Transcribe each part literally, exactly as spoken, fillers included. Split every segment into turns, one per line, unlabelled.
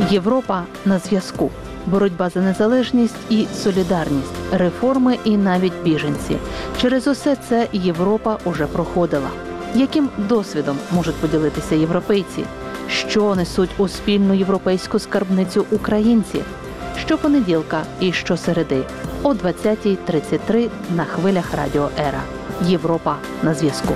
Європа на зв'язку. Боротьба за незалежність і солідарність, реформи і навіть біженці. Через усе це Європа уже проходила. Яким досвідом можуть поділитися європейці? Що несуть у спільну європейську скарбницю українці? Щопонеділка і щосереди о двадцятій тридцять три на хвилях Радіо Ера. Європа на зв'язку.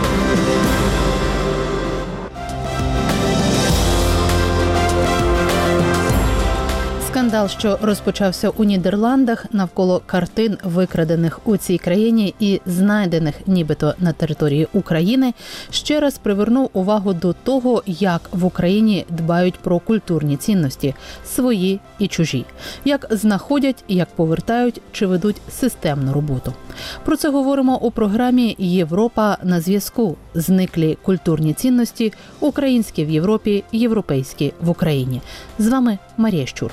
Скандал, що розпочався у Нідерландах навколо картин, викрадених у цій країні і знайдених нібито на території України, ще раз привернув увагу до того, як в Україні дбають про культурні цінності – свої і чужі. Як знаходять, як повертають чи ведуть системну роботу. Про це говоримо у програмі «Європа на зв'язку». Зниклі культурні цінності – українські в Європі, європейські в Україні. З вами Марія Щур.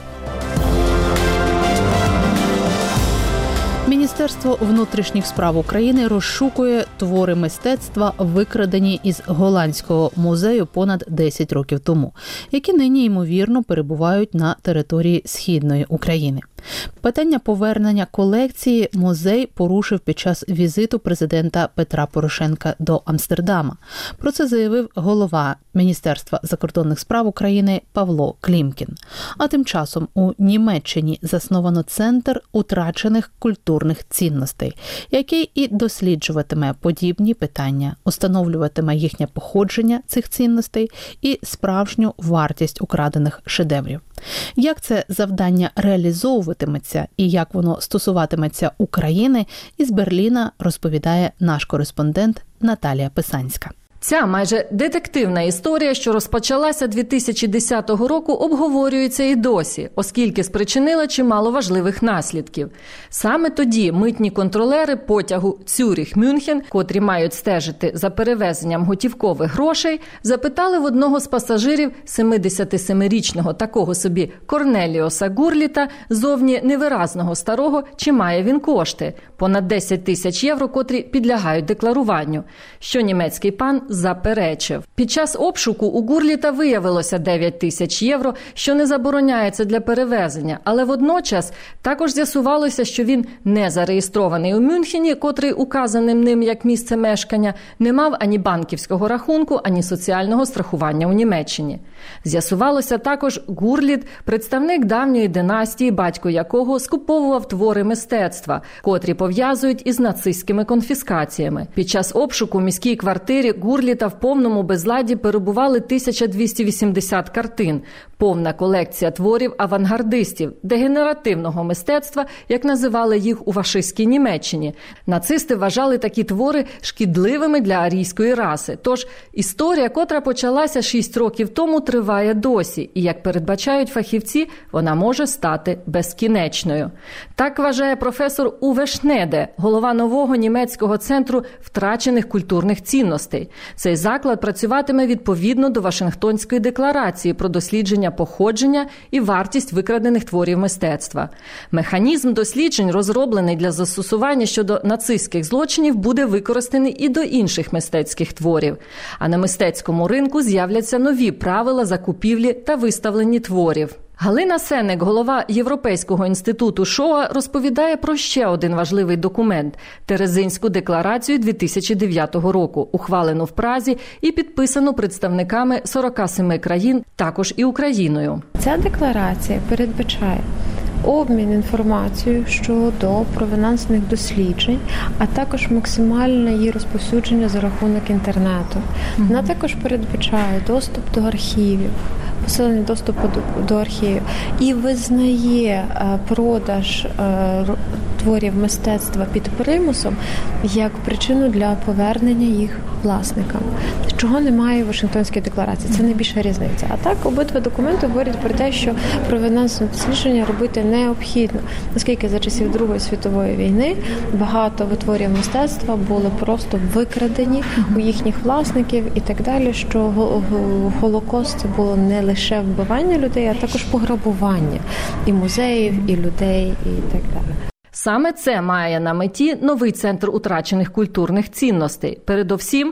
Міністерство внутрішніх справ України розшукує твори мистецтва, викрадені із голландського музею понад десять років тому, які нині, ймовірно, перебувають на території Східної України. Питання повернення колекції музей порушив під час візиту президента Петра Порошенка до Амстердама. Про це заявив голова Міністерства закордонних справ України Павло Клімкін. А тим часом у Німеччині засновано Центр утрачених культурних цінностей, який і досліджуватиме подібні питання, установлюватиме їхнє походження цих цінностей і справжню вартість украдених шедеврів. Як це завдання реалізовуватиметься і як воно стосуватиметься України, із Берліна розповідає наш кореспондент Наталія Писанська.
Ця майже детективна історія, що розпочалася дві тисячі десятого року, обговорюється і досі, оскільки спричинила чимало важливих наслідків. Саме тоді митні контролери потягу Цюріх-Мюнхен, котрі мають стежити за перевезенням готівкових грошей, запитали в одного з пасажирів семидесятисемирічного такого собі Корнеліоса Гурліта, зовні невиразного старого, чи має він кошти – понад десять тисяч євро, котрі підлягають декларуванню, що німецький пан заперечив. Під час обшуку у Гурліта виявилося дев'ять тисяч євро, що не забороняється для перевезення, але водночас також з'ясувалося, що він не зареєстрований у Мюнхені, котрий указаним ним як місце мешкання, не мав ані банківського рахунку, ані соціального страхування у Німеччині. З'ясувалося також, Гурліт – представник давньої династії, батько якого скуповував твори мистецтва, котрі пов'язують із нацистськими конфіскаціями. Під час обшуку в міській квартирі Гурліта в повному безладі перебували тисяча двісті вісімдесят картин, повна колекція творів авангардистів, дегенеративного мистецтва, як називали їх у фашистській Німеччині. Нацисти вважали такі твори шкідливими для арійської раси. Тож історія, котра почалася шість років тому, триває досі, і, як передбачають фахівці, вона може стати безкінечною. Так вважає професор Уве Шнеде, голова нового німецького центру втрачених культурних цінностей. Цей заклад працюватиме відповідно до Вашингтонської декларації про дослідження походження і вартість викрадених творів мистецтва. Механізм досліджень, розроблений для застосування щодо нацистських злочинів, буде використаний і до інших мистецьких творів. А на мистецькому ринку з'являться нові правила закупівлі та виставлення творів. Галина Сенек, голова Європейського інституту Шоа, розповідає про ще один важливий документ – Терезинську декларацію дві тисячі дев'ятого року, ухвалену в Празі і підписану представниками сорока семи країн, також і Україною.
Ця декларація передбачає обмін інформацією щодо провенансних досліджень, а також максимальне її розповсюдження за рахунок інтернету. Mm-hmm. Вона також передбачає доступ до архівів, посилений доступ до, до архівів і визнає е, продаж е, творів мистецтва під примусом як причину для повернення їх власникам, чого немає в Вашингтонській декларації. Це найбільша різниця. А так, обидва документи говорять про те, що провенансне дослідження робити необхідно, оскільки за часів Другої світової війни багато витворів мистецтва були просто викрадені у їхніх власників і так далі, що Голокост – це було не лише вбивання людей, а також пограбування і музеїв, і людей, і так далі.
Саме це має на меті новий Центр утрачених культурних цінностей. Передовсім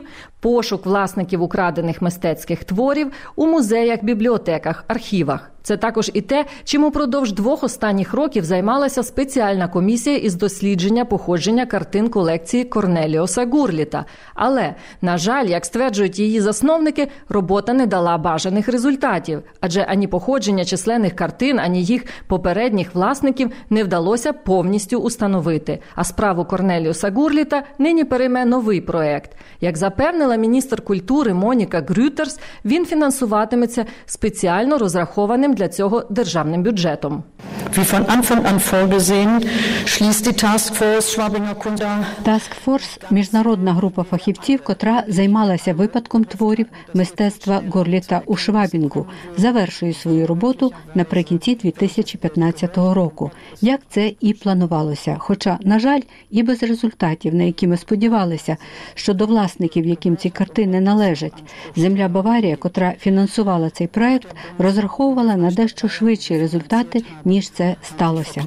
пошук власників украдених мистецьких творів у музеях, бібліотеках, архівах. Це також і те, чим упродовж двох останніх років займалася спеціальна комісія із дослідження походження картин колекції Корнеліуса Гурліта. Але, на жаль, як стверджують її засновники, робота не дала бажаних результатів. Адже ані походження численних картин, ані їх попередніх власників не вдалося повністю установити. А справу Корнеліуса Гурліта нині перейме новий проект. Як запевнила міністр культури Моніка Грютерс, він фінансуватиметься спеціально розрахованим для цього державним бюджетом.
Task-Force – міжнародна група фахівців, котра займалася випадком творів мистецтва Гурліта у Швабінгу, завершує свою роботу наприкінці дві тисячі п'ятнадцятого року, як це і планувалося. Хоча, на жаль, і без результатів, на які ми сподівалися, щодо власників, яким ці картини належать. Земля Баварія, котра фінансувала цей проект, розраховувала на дещо швидші результати, ніж це сталося.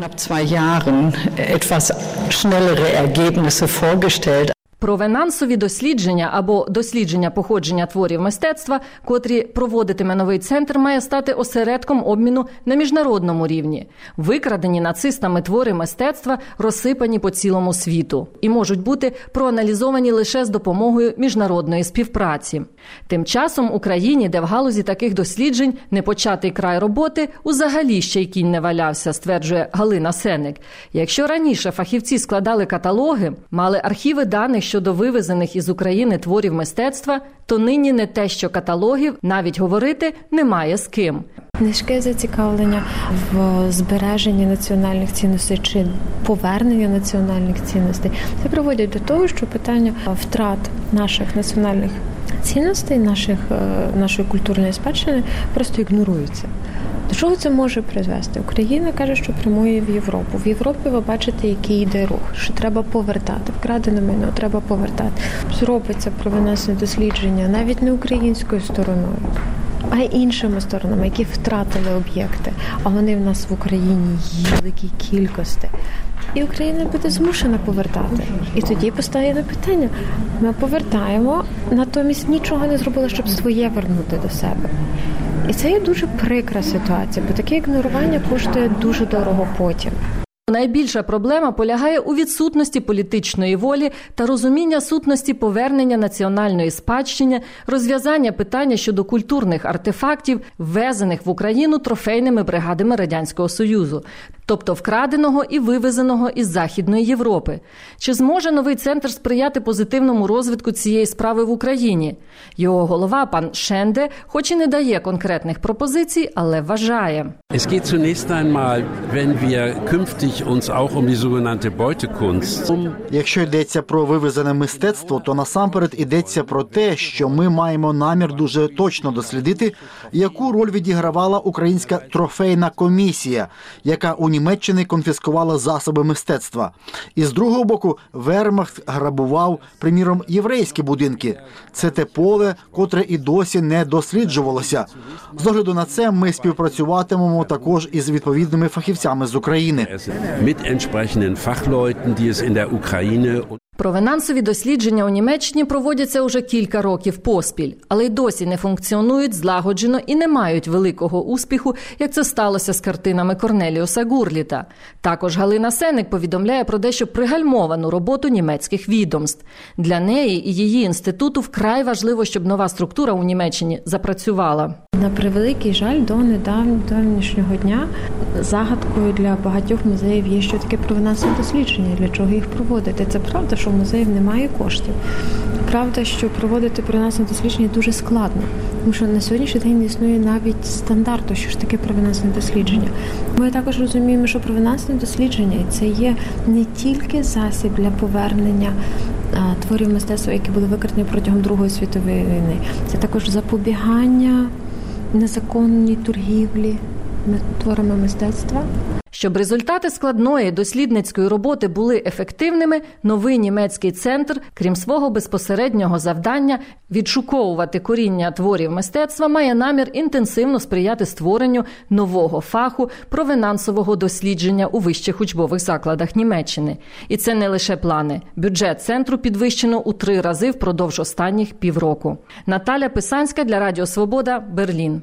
Провенансові дослідження або дослідження походження творів мистецтва, котрі проводитиме новий центр, має стати осередком обміну на міжнародному рівні. Викрадені нацистами твори мистецтва розсипані по цілому світу і можуть бути проаналізовані лише з допомогою міжнародної співпраці. Тим часом Україні, де в галузі таких досліджень непочатий край роботи, узагалі ще й кінь не валявся, стверджує Галина Сеник. Якщо раніше фахівці складали каталоги, мали архіви даних щодо вивезених із України творів мистецтва, то нині не те, що каталогів, навіть говорити немає з ким.
Низьке зацікавлення в збереженні національних цінностей чи повернення національних цінностей. Це приводить до того, що питання втрат наших національних цінностей, наших, нашої культурної спадщини просто ігноруються. До чого це може призвести? Україна каже, що прямує в Європу. В Європі ви бачите, який йде рух, що треба повертати. Вкрадене майно треба повертати. Зробиться провинесне дослідження навіть не українською стороною, а й іншими сторонами, які втратили об'єкти. А вони в нас в Україні є в великій кількості. І Україна буде змушена повертати. І тоді постає питання. Ми повертаємо, натомість нічого не зробили, щоб своє вернути до себе. І це є дуже прикра ситуація, бо таке ігнорування коштує дуже дорого потім.
Найбільша проблема полягає у відсутності політичної волі та розуміння сутності повернення національної спадщини, розв'язання питання щодо культурних артефактів, ввезених в Україну трофейними бригадами Радянського Союзу, тобто вкраденого і вивезеного із Західної Європи. Чи зможе новий центр сприяти позитивному розвитку цієї справи в Україні? Його голова, пан Шенде, хоч і не дає конкретних пропозицій, але вважає.
Es geht zunächst einmal, wenn wir künftig uns auch um die sogenannte Beutekunst.
Якщо йдеться про вивезене мистецтво, то насамперед йдеться про те, що ми маємо намір дуже точно дослідити, яку роль відігравала українська трофейна комісія, яка у Німеччині конфіскувала засоби мистецтва. І з другого боку, Вермахт грабував, приміром, єврейські будинки. Це те поле, котре і досі не досліджувалося. З огляду на це ми співпрацюватимемо також із відповідними фахівцями з України.
Mit entsprechenden Fachleuten, die es in der Ukraine.
Провенансові дослідження у Німеччині проводяться уже кілька років поспіль, але й досі не функціонують злагоджено і не мають великого успіху, як це сталося з картинами Корнеліуса Гурліта. Також Галина Сеник повідомляє про дещо пригальмовану роботу німецьких відомств. Для неї і її інституту вкрай важливо, щоб нова структура у Німеччині запрацювала.
На превеликий жаль, до недавнішнього дня загадкою для багатьох музеїв є, що таке провинансове дослідження, для чого їх проводити. Це правда, що в музеїв немає коштів. Правда, що проводити провинансове дослідження дуже складно, тому що на сьогоднішній день не існує навіть стандарту, що ж таке провинансове дослідження. Ми також розуміємо, що провинансове дослідження – це є не тільки засіб для повернення а, творів мистецтва, які були викрадені протягом Другої світової війни. Це також запобігання незаконній торгівлі, творами мистецтва.
Щоб результати складної дослідницької роботи були ефективними, новий німецький центр, крім свого безпосереднього завдання відшуковувати коріння творів мистецтва, має намір інтенсивно сприяти створенню нового фаху провинансового дослідження у вищих учбових закладах Німеччини. І це не лише плани. Бюджет центру підвищено у три рази впродовж останніх півроку. Наталя Писанська для Радіо Свобода, Берлін.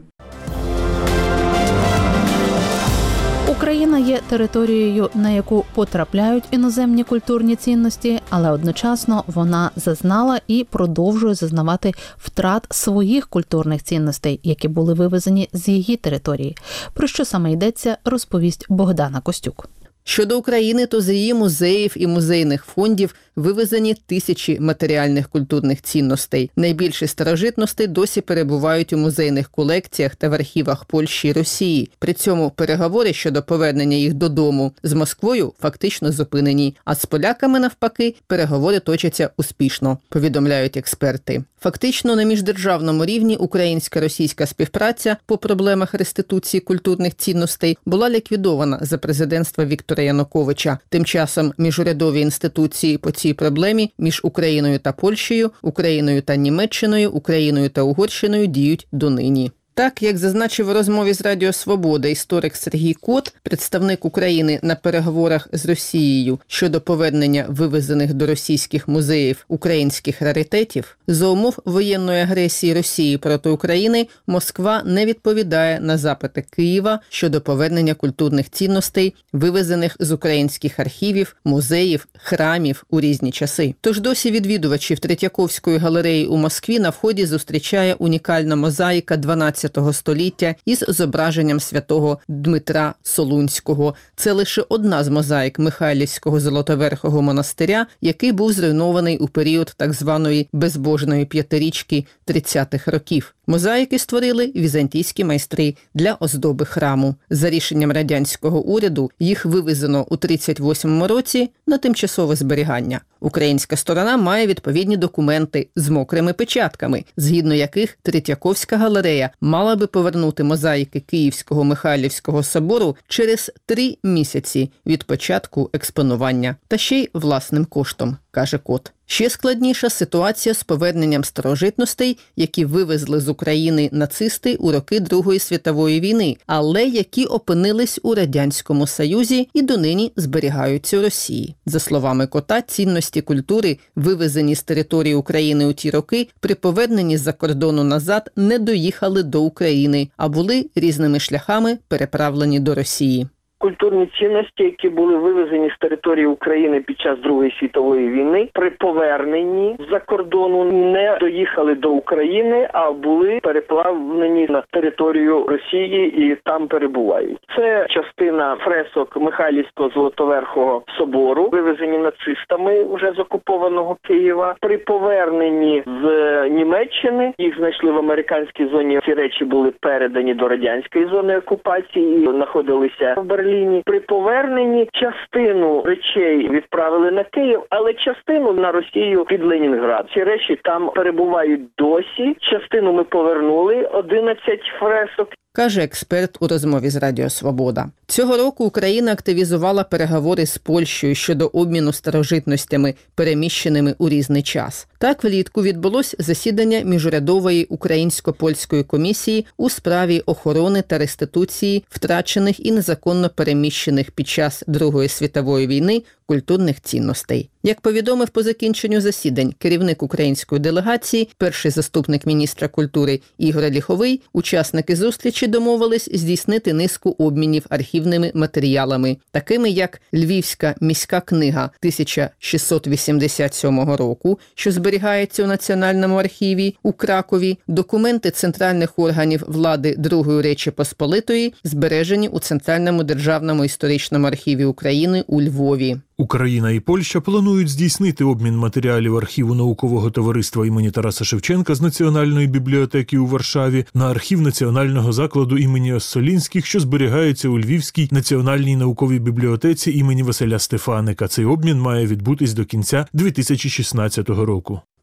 Україна є територією, на яку потрапляють іноземні культурні цінності, але одночасно вона зазнала і продовжує зазнавати втрат своїх культурних цінностей, які були вивезені з її території. Про що саме йдеться, розповість Богдана Костюк.
Щодо України, то з її музеїв і музейних фондів вивезені тисячі матеріальних культурних цінностей. Найбільші старожитності досі перебувають у музейних колекціях та в архівах Польщі і Росії. При цьому переговори щодо повернення їх додому з Москвою фактично зупинені, а з поляками, навпаки, переговори точаться успішно, повідомляють експерти. Фактично, на міждержавному рівні українсько-російська співпраця по проблемах реституції культурних цінностей була ліквідована за президентства Віктора Януковича. Тим часом міжурядові інституції по цій проблемі між Україною та Польщею, Україною та Німеччиною, Україною та Угорщиною діють донині. Так, як зазначив у розмові з Радіо Свобода історик Сергій Кот, представник України на переговорах з Росією щодо повернення вивезених до російських музеїв українських раритетів, за умов воєнної агресії Росії проти України Москва не відповідає на запити Києва щодо повернення культурних цінностей, вивезених з українських архівів, музеїв, храмів у різні часи. Тож досі відвідувачів Третьяковської галереї у Москві на вході зустрічає унікальна мозаїка дванадцятого століття із зображенням святого Дмитра Солунського. Це лише одна з мозаїк Михайлівського Золотоверхого монастиря, який був зруйнований у період так званої безбожної п'ятирічки тридцятих років. Мозаїки створили візантійські майстри для оздоби храму. За рішенням радянського уряду їх вивезено у тридцять восьмому році на тимчасове зберігання. Українська сторона має відповідні документи з мокрими печатками, згідно яких Третьяковська галерея мала би повернути мозаїки Київського Михайлівського собору через три місяці від початку експонування. Та ще й власним коштом, каже Кот. Ще складніша ситуація з поверненням старожитностей, які вивезли з України нацисти у роки Другої світової війни, але які опинились у Радянському Союзі і донині зберігаються у Росії. За словами Кота, цінності культури, вивезені з території України у ті роки, при поверненні з-за кордону назад не доїхали до України, а були різними шляхами переправлені до Росії.
Культурні цінності, які були вивезені з території України під час Другої світової війни, при поверненні з-за кордону не доїхали до України, а були переплавлені на територію Росії і там перебувають. Це частина фресок Михайлівського Золотоверхого собору, вивезені нацистами вже з окупованого Києва. При поверненні з Німеччини, їх знайшли в американській зоні, ці речі були передані до радянської зони окупації і знаходилися в Берліні. При поверненні частину речей відправили на Київ, але частину на Росію під Ленінград. Ці речі там перебувають досі. Частину ми повернули, одинадцять фресок.
Каже експерт у розмові з Радіо Свобода. Цього року Україна активізувала переговори з Польщею щодо обміну старожитностями, переміщеними у різний час. Так, влітку відбулось засідання міжурядової українсько-польської комісії у справі охорони та реституції втрачених і незаконно переміщених під час Другої світової війни культурних цінностей. Як повідомив по закінченню засідань керівник української делегації, перший заступник міністра культури Ігор Ліховий, учасники зустрічі домовились здійснити низку обмінів архівними матеріалами, такими як Львівська міська книга тисяча шістсот вісімдесят сьомого року, що зберігається у Національному архіві у Кракові, документи центральних органів влади Другої Речі Посполитої, збережені у Центральному державному історичному архіві України у Львові.
Україна і Польща планують здійснити обмін матеріалів архіву наукового товариства імені Тараса Шевченка з Національної бібліотеки у Варшаві на архів Національного закладу імені Оссолінських, що зберігається у Львівській національній науковій бібліотеці імені Василя Стефаника. Цей обмін має відбутись до кінця дві тисячі шістнадцятого року.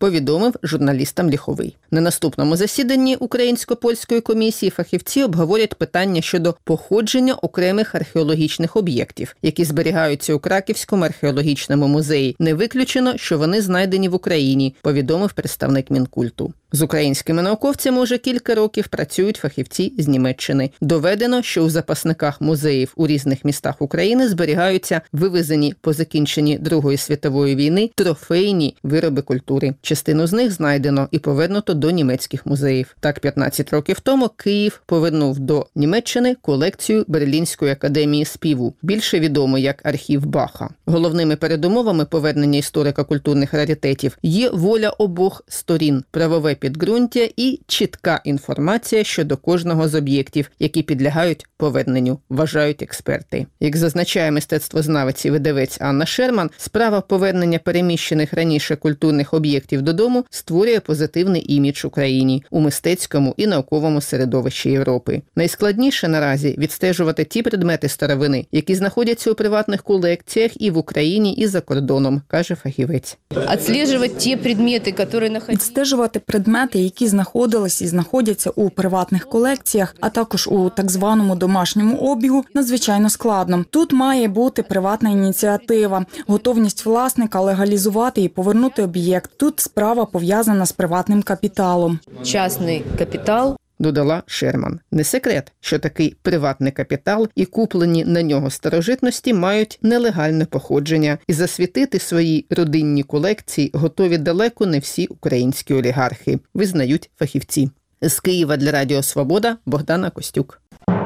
повідомив журналістам Ліховий. На наступному засіданні Українсько-польської комісії фахівці обговорять питання щодо походження окремих археологічних об'єктів, які зберігаються у Краківському археологічному музеї. Не виключено, що вони знайдені в Україні, повідомив представник Мінкульту. З українськими науковцями уже кілька років працюють фахівці з Німеччини. Доведено, що у запасниках музеїв у різних містах України зберігаються вивезені по закінченні Другої світової війни трофейні вироби культури. Частину з них знайдено і повернуто до німецьких музеїв. Так, п'ятнадцять років тому Київ повернув до Німеччини колекцію Берлінської академії співу, більше відомо як архів Баха. Головними передумовами повернення історико-культурних раритетів є воля обох сторін, правове підґрунтя і чітка інформація щодо кожного з об'єктів, які підлягають поверненню, вважають експерти. Як зазначає мистецтвознавець і видавець Анна Шерман, справа повернення переміщених раніше культурних об'єктів додому створює позитивний імідж Україні у мистецькому і науковому середовищі Європи. Найскладніше наразі відстежувати ті предмети старовини, які знаходяться у приватних колекціях і в Україні, і за кордоном, каже фахівець.
Відстежувати ті предмети, які
Відстежувати предмети, які знаходились і знаходяться у приватних колекціях, а також у так званому домашньому обігу, надзвичайно складно. Тут має бути приватна ініціатива, готовність власника легалізувати і повернути об'єкт. Тут справа пов'язана з приватним капіталом.
Частний капітал.
Додала Шерман. Не секрет, що такий приватний капітал і куплені на нього старожитності мають нелегальне походження. І засвітити свої родинні колекції готові далеко не всі українські олігархи, визнають фахівці. З Києва для Радіо Свобода Богдана Костюк.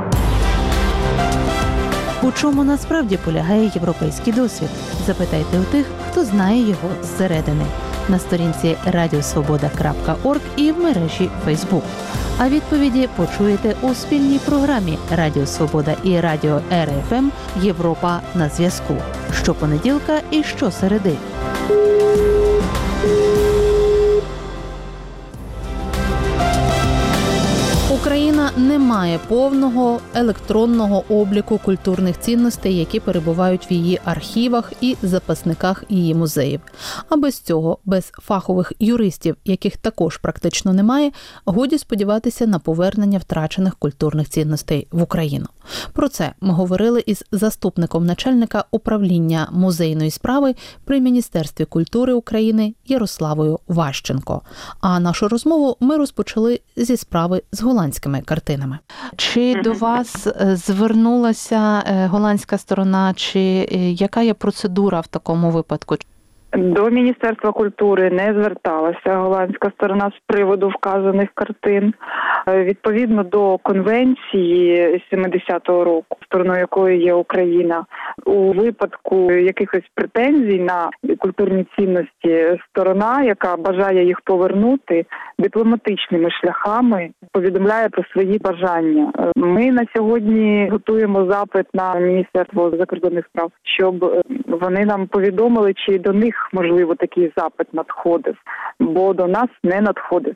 У чому насправді полягає європейський досвід? Запитайте у тих, хто знає його зсередини. На сторінці радіосвобода крапка орг і в мережі Фейсбук. А відповіді почуєте у спільній програмі Радіо Свобода і Радіо Ер Еф Ем «Європа на зв'язку» щопонеділка і щосереди. Україна не має повного електронного обліку культурних цінностей, які перебувають в її архівах і запасниках її музеїв. А без цього, без фахових юристів, яких також практично немає, годі сподіватися на повернення втрачених культурних цінностей в Україну. Про це ми говорили із заступником начальника управління музейної справи при Міністерстві культури України Ярославою Ващенко. А нашу розмову ми розпочали зі справи з голландськими картинами. Чи до вас звернулася голландська сторона, чи яка є процедура в такому випадку?
До Міністерства культури не зверталася голландська сторона з приводу вказаних картин. Відповідно до конвенції сімдесятого року, стороною якої є Україна, у випадку якихось претензій на культурні цінності, сторона, яка бажає їх повернути, дипломатичними шляхами повідомляє про свої бажання. Ми на сьогодні готуємо запит на Міністерство закордонних справ, щоб вони нам повідомили, чи до них, можливо, такий запит надходив, бо до нас не надходив.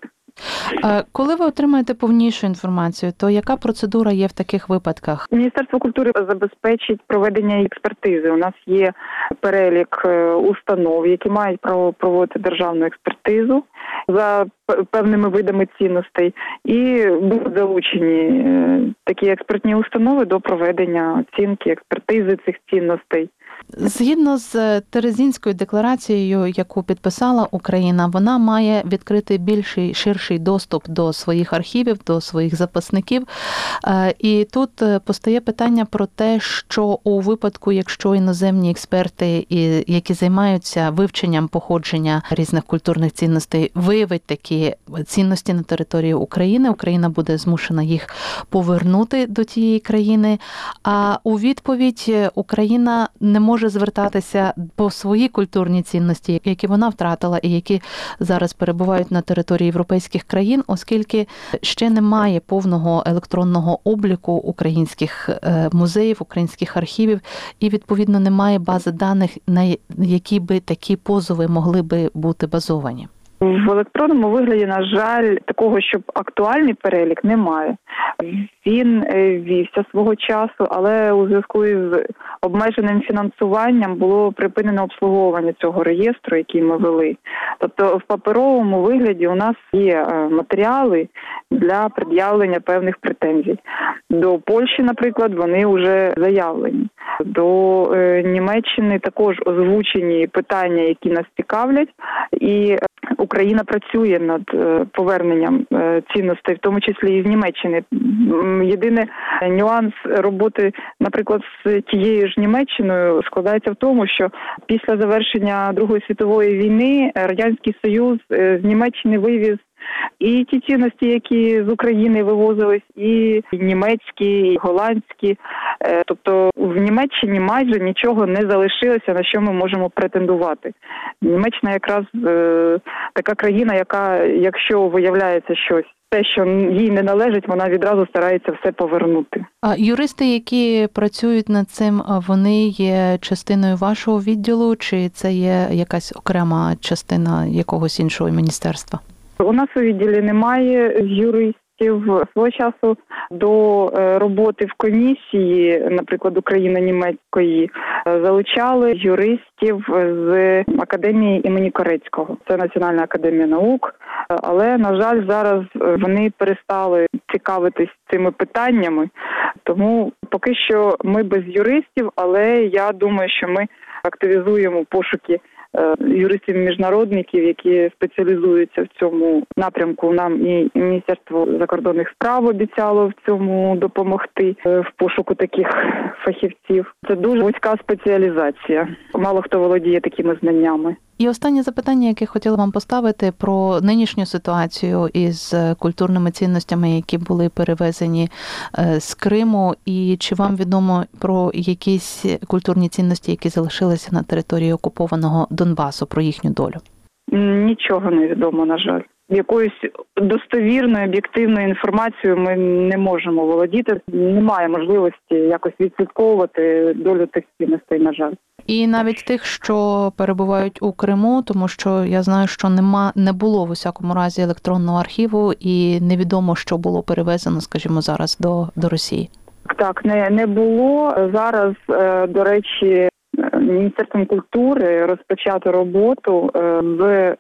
Коли ви отримаєте повнішу інформацію, то яка процедура є в таких випадках?
Міністерство культури забезпечить проведення експертизи. У нас є перелік установ, які мають право проводити державну експертизу за певними видами цінностей, і будуть залучені такі експертні установи до проведення оцінки, експертизи цих цінностей.
Згідно з Терезинською декларацією, яку підписала Україна, вона має відкрити більший, ширший доступ до своїх архівів, до своїх запасників. І тут постає питання про те, що у випадку, якщо іноземні експерти, які займаються вивченням походження різних культурних цінностей, виявить такі цінності на території України, Україна буде змушена їх повернути до тієї країни, а у відповідь Україна не може звертатися по свої культурні цінності, які вона втратила і які зараз перебувають на території європейських країн, оскільки ще немає повного електронного обліку українських музеїв, українських архівів, і, відповідно, немає бази даних, на які би такі позови могли би бути базовані.
В електронному вигляді, на жаль, такого, щоб актуальний перелік, немає. Він вівся свого часу, але у зв'язку із обмеженим фінансуванням було припинено обслуговування цього реєстру, який ми вели. Тобто в паперовому вигляді у нас є матеріали для пред'явлення певних претензій. До Польщі, наприклад, вони вже заявлені. До е, Німеччини також озвучені питання, які нас цікавлять, і Україна працює над е, поверненням е, цінностей, в тому числі і з Німеччини. Єдиний нюанс роботи, наприклад, з тією ж Німеччиною складається в тому, що після завершення Другої світової війни Радянський Союз е, з Німеччини вивіз і ті цінності, які з України вивозились, і німецькі, і голландські. Тобто в Німеччині майже нічого не залишилося, на що ми можемо претендувати. Німеччина якраз е, така країна, яка, якщо виявляється щось, те, що їй не належить, вона відразу старається все повернути.
А юристи, які працюють над цим, вони є частиною вашого відділу, чи це є якась окрема частина якогось іншого міністерства?
У нас у відділі немає юристів. Свого часу до роботи в комісії, наприклад, Україно-німецької, залучали юристів з академії імені Корецького. Це Національна академія наук. Але, на жаль, зараз вони перестали цікавитись цими питаннями. Тому поки що ми без юристів, але я думаю, що ми активізуємо пошуки юристів-міжнародників, які спеціалізуються в цьому напрямку. Нам і Міністерство закордонних справ обіцяло в цьому допомогти в пошуку таких фахівців. Це дуже вузька спеціалізація. Мало хто володіє такими знаннями.
І останнє запитання, яке хотіла вам поставити, про нинішню ситуацію із культурними цінностями, які були перевезені з Криму. І чи вам відомо про якісь культурні цінності, які залишилися на території окупованого Донбасу, про їхню долю?
Нічого не відомо, на жаль. Якоюсь достовірною, об'єктивною інформацією ми не можемо володіти. Немає можливості якось відслідковувати долю тих цінностей, на жаль.
І навіть тих, що перебувають у Криму, тому що я знаю, що нема, не було в усякому разі електронного архіву і невідомо, що було перевезено, скажімо, зараз до, до Росії.
Так, не, не було. Зараз, до речі, Міністерством культури розпочато роботу з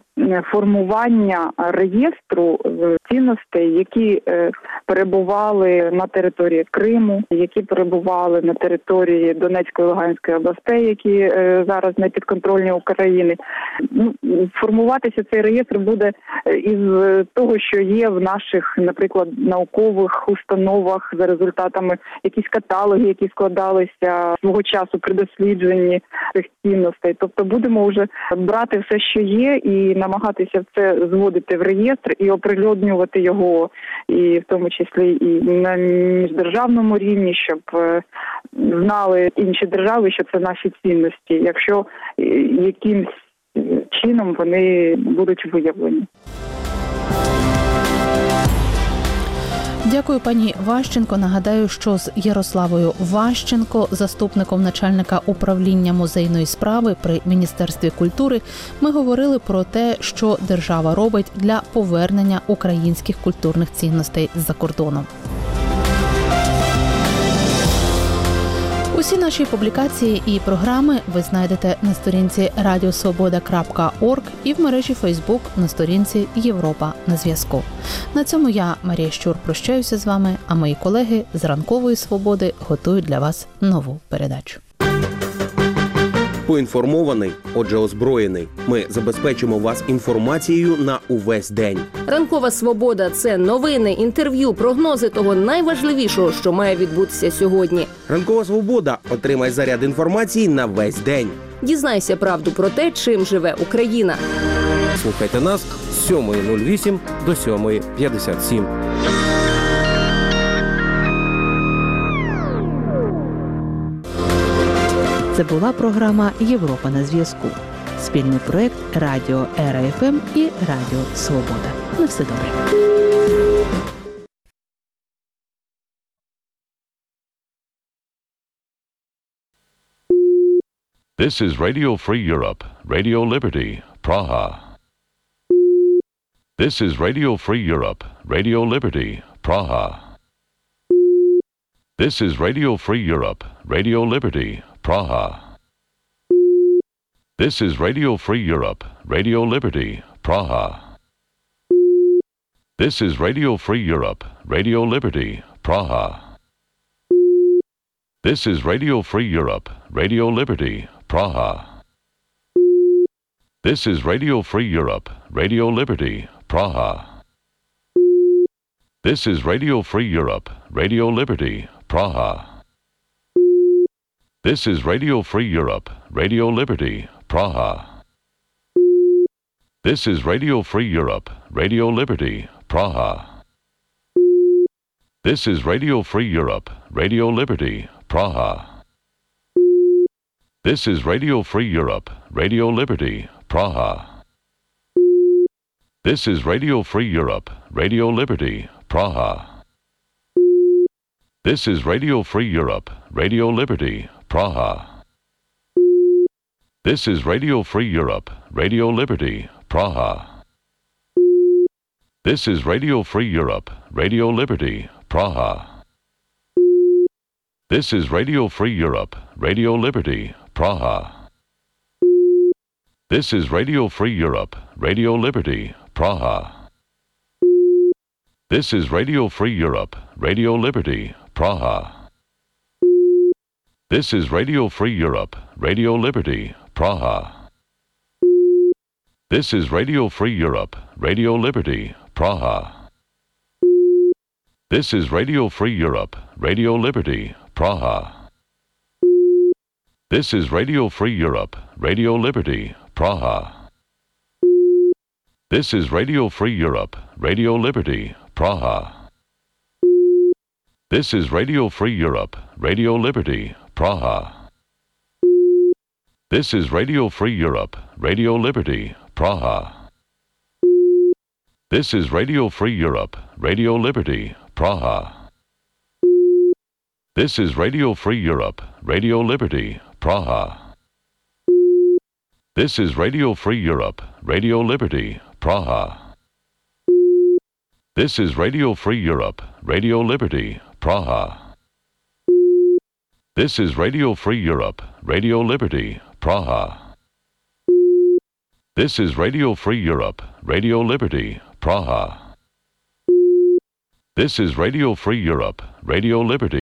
формування реєстру цінностей, які перебували на території Криму, які перебували на території Донецької, Луганської областей, які зараз не підконтрольні України. Ну, формуватися цей реєстр буде із того, що є в наших, наприклад, наукових установах за результатами якісь каталоги, які складалися свого часу при дослідженні цих цінностей. Тобто будемо вже брати все, що є, і намагатися це зводити в реєстр і оприлюднювати його, і в тому числі і на міждержавному рівні, щоб знали інші держави, що це наші цінності, якщо якимсь чином вони будуть виявлені.
Дякую, пані Ващенко. Нагадаю, що з Ярославою Ващенко, заступником начальника управління музейної справи при Міністерстві культури, ми говорили про те, що держава робить для повернення українських культурних цінностей з-за кордону. Усі наші публікації і програми ви знайдете на сторінці радіо свобода крапка орг і в мережі Фейсбук на сторінці Європа на зв'язку. На цьому я, Марія Щур, прощаюся з вами, а мої колеги з Ранкової Свободи готують для вас нову передачу.
Поінформований, отже озброєний. Ми забезпечимо вас інформацією на увесь день.
Ранкова Свобода – це новини, інтерв'ю, прогнози того найважливішого, що має відбутися сьогодні.
Ранкова Свобода. Отримай заряд інформації на весь день.
Дізнайся правду про те, чим живе Україна.
Слухайте нас з сьомої нуль вісім до сьомої п'ятдесят сім.
Це була програма «Європа на зв'язку». Спільний проєкт Радіо Ера Еф Ем і Радіо Свобода. На все добре.
This is Radio Free Europe, Radio Liberty, Praha. This is Radio Free Europe, Radio Liberty, Praha. This is Radio Free Europe, Radio Liberty, Praha. This is Radio Free Europe, Radio Liberty, Praha. This is Radio Free Europe, Radio Liberty, Praha. This is Radio Free Europe, Radio Liberty, Praha. This is Radio Free Europe, Radio Liberty, Praha. This is Radio Free Europe, Radio Liberty, Praha. This is Radio Free Europe, Radio Liberty, Praha. This is Radio Free Europe, Radio Liberty, Praha. This is Radio Free Europe, Radio Liberty, Praha. This is Radio Free Europe, Radio Liberty, Praha. This is Radio Free Europe, Radio Liberty, Praha. This is Radio Free Europe, Radio Liberty, Praha. This is Radio Free Europe, Radio Liberty, Praha. This is Radio Free Europe, Radio Liberty, Praha. This is Radio Free Europe, Radio Liberty, Praha. This is Radio Free Europe, Radio Liberty, Praha. This is Radio Free Europe, Radio Liberty, Praha. This is Radio Free Europe, Radio Liberty, Praha. This is Radio Free Europe, Radio Liberty, Praha. This is Radio Free Europe, Radio Liberty, Praha. This is Radio Free Europe, Radio Liberty, Praha. This is Radio Free Europe, Radio Liberty, Praha. This is Radio Free Europe, Radio Liberty, Praha. This is Radio Free Europe, Radio Liberty, Praha. This is Radio Free Europe, Radio Liberty, Praha. This is Radio Free Europe, Radio Liberty, Praha. This is Radio Free Europe, Radio Liberty, Praha. This is Radio Free Europe, Radio Liberty, Praha. This is Radio Free Europe, Radio Liberty, Praha. This is Radio Free Europe, Radio Liberty, Praha. This is Radio Free Europe, Radio Liberty.